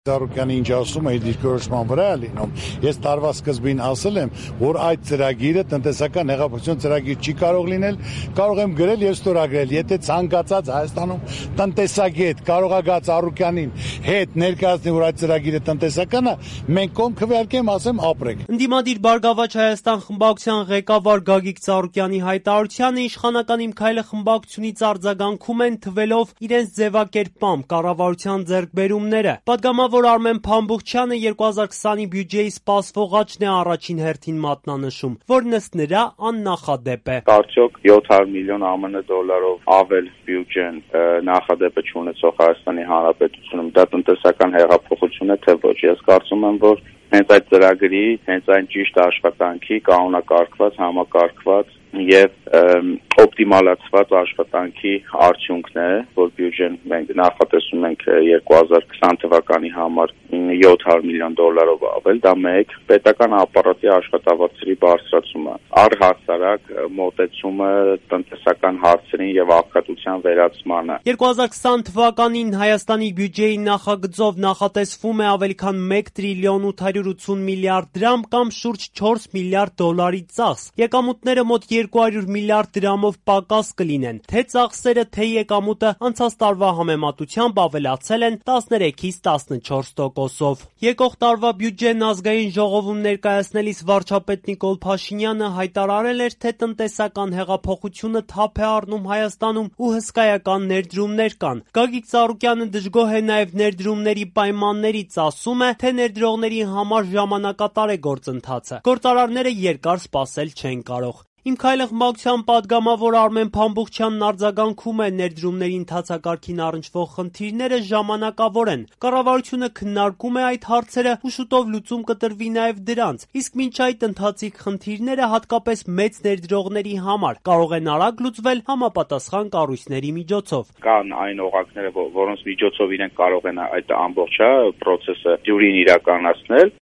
Զարուկյանը ինչ ասում է, դիրքորոշման վրա է լինում։ Ես տարվա սկզբին ասել եմ, որ այդ ծրագիրը տնտեսական հեղափոխության ծրագիր չի կարող լինել, կարող եմ գրել եւ ստորագրել, եթե ցանկացած Հայաստանում տնտեսագետ կարող է գաց Զարուկյանին հետ ներկայացնի, որ այդ ծրագիրը տնտեսական է, մենք կողմ քվեարկեմ, ասեմ ապրեք։ Ընդդիմադիր Բարգավաճ Հայաստան խմբակցության ղեկավար Գագիկ Ծառուկյանի հայտարարությանը իշխանական Իմ Քայլը խմբակցությունից արձագանքում են թվելով իրենց ձևակերպմամբ կառավարության ձեռքբերումները։ Պատգամավոր Արմեն Փամբուխչյանը 2020-ի բյուջեի սպասվող աճն է առաջին հերթին մատնանշում, որն ըստ նրա աննախադեպ է։ Արդյոք 700 միլիոն ԱՄՆ դոլարով ավել բյուջեն նախադեպը չունեցող Հայաստանի Հանրապետությունում դա տնտեսական հեղափոխություն է, թե ոչ։ Ես կարծում եմ, որ հենց այդ ծրագրի, հենց այն ճիշտ աշխատանքի կանոնակարգված, համակարգված եւ օպտիմալացված աշխատանքի արդյունքն է, որ բյուջեն մենք նախատեսում ենք 2020 թվականի համար 700 միլիոն դոլարով ավել, դա մեկ պետական ապարատի աշխատավարձերի բարձրացումը, առհասարակ մոտեցումը տնտեսական հարցերին եւ աղքատության վերացմանը։ 2020 թվականին Հայաստանի բյուջեի նախագծով նախատեսվում է ավելի քան 1 տրիլիոն 880 միլիարդ դրամ կամ շուրջ 4 միլիարդ դոլարի ծախս։ Եկամուտները մոտ 200 միլիարդ դրամով պակաս կլինեն, թե ծախսերը, թե եկամուտը անցած տարվա համեմատությամբ ավելացել են 13-ից 14%-ով։ Եկող տարվա բյուջեն ազգային ժողովում ներկայացնելիս վարչապետ Նիկոլ Փաշինյանը հայտարարել էր, թե տնտեսական հեղափոխությունը թափ է առնում Հայաստանում ու հսկայական ներդրումներ կան։ Գագիկ Ծառուկյանը դժգոհ է նաև ներդրումների պայմաններից, ասում է, թե ներդրողների համար ժամանակատար է գործընթացը։ Գործարարները երկար սպասել չեն կարող։ Իմ Քայլը խմբակցության պատգամավոր Արմեն Փամբուխչյանն արձագանքում է ներդրումների ընթացակարգին առնչվող խնդիրները ժամանակավոր են։ Կառավարությունը քննարկում է այդ հարցերը ու շուտով լուծում կտրվի նաև դրանց։ Իսկ մինչ այդ ընթացիկ խնդիրները հատկապես մեծ ներդրողների համար կարող են արագ լուծվել համապատասխան կառույցների միջոցով։ Կան այն օղակները, որոնց միջոցով իրենք կարող են այդ ամբողջ process-ը դյուրին իրականացնել։